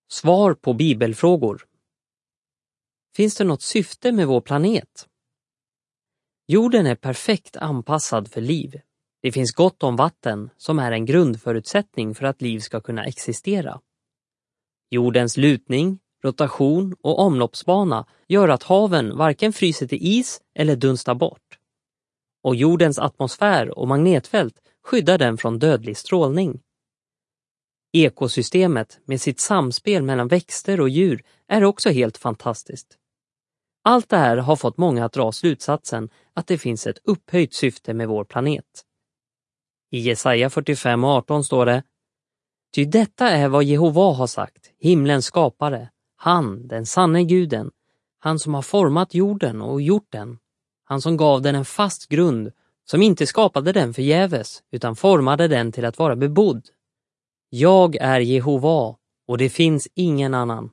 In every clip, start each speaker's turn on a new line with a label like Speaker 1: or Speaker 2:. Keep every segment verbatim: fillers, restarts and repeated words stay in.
Speaker 1: Svar på bibelfrågor. Finns det något syfte med vår planet? Jorden är perfekt anpassad för liv. Det finns gott om vatten som är en grundförutsättning för att liv ska kunna existera. Jordens lutning, rotation och omloppsbana gör att haven varken fryser till is eller dunstar bort. Och jordens atmosfär och magnetfält skyddar den från dödlig strålning. Ekosystemet med sitt samspel mellan växter och djur är också helt fantastiskt. Allt det här har fått många att dra slutsatsen att det finns ett upphöjt syfte med vår planet. I Jesaja fyrtiofem och arton står det: Ty detta är vad Jehova har sagt, himlens skapare, han, den sanne guden, han som har format jorden och gjort den, han som gav den en fast grund, som inte skapade den förgäves, utan formade den till att vara bebodd. Jag är Jehova och det finns ingen annan.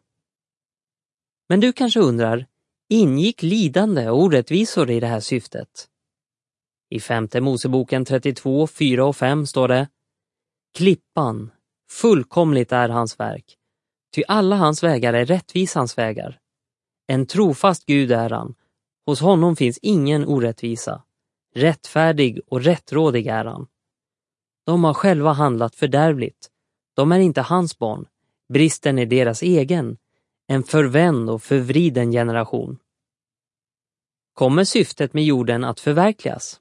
Speaker 1: Men du kanske undrar, ingick lidande och orättvisor i det här syftet? I femte Moseboken trettiotvå, fyra och fem står det: Klippan, fullkomligt är hans verk, ty alla hans vägar är rättvisans vägar. En trofast Gud är han, hos honom finns ingen orättvisa. Rättfärdig och rättrådig är han. De har själva handlat fördärvligt. De är inte hans barn. Bristen är deras egen. En förvänd och förvriden generation. Kommer syftet med jorden att förverkligas?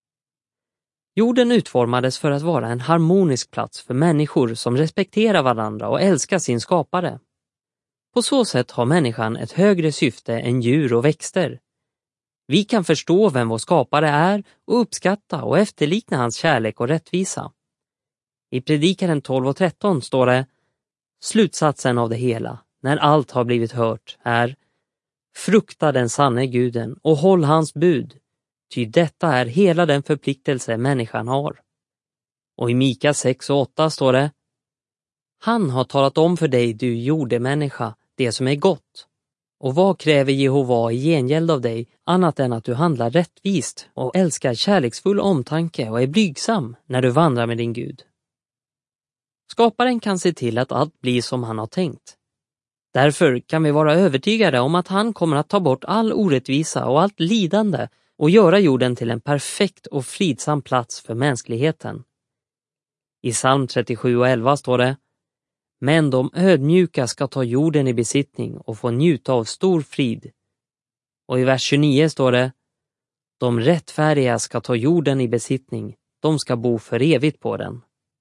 Speaker 1: Jorden utformades för att vara en harmonisk plats för människor som respekterar varandra och älskar sin skapare. På så sätt har människan ett högre syfte än djur och växter. Vi kan förstå vem vår skapare är och uppskatta och efterlikna hans kärlek och rättvisa. I Predikaren tolv och tretton står det: Slutsatsen av det hela, när allt har blivit hört, är: Frukta den sanne guden och håll hans bud, ty detta är hela den förpliktelse människan har. Och i Mika sex och åtta står det: Han har talat om för dig, du jordemänniska, det som är gott. Och vad kräver Jehova i gengäld av dig annat än att du handlar rättvist och älskar kärleksfull omtanke och är blygsam när du vandrar med din Gud? Skaparen kan se till att allt blir som han har tänkt. Därför kan vi vara övertygade om att han kommer att ta bort all orättvisa och allt lidande och göra jorden till en perfekt och fridsam plats för mänskligheten. I psalm trettiosju och elva står det: Men de ödmjuka ska ta jorden i besittning och få njuta av stor frid. Och i vers tjugonio står det: De rättfärdiga ska ta jorden i besittning, de ska bo för evigt på den.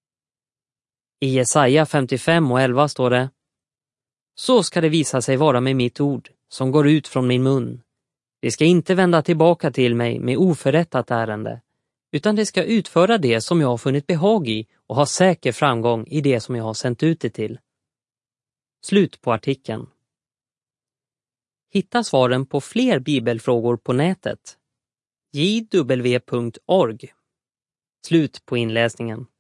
Speaker 1: I Jesaja femtiofem och elva står det: Så ska det visa sig vara med mitt ord som går ut från min mun. Det ska inte vända tillbaka till mig med oförrättat ärende, utan det ska utföra det som jag har funnit behag i och ha säker framgång i det som jag har sänt ut det till. Slut på artikeln. Hitta svaren på fler bibelfrågor på nätet. j w punkt org. Slut på inläsningen.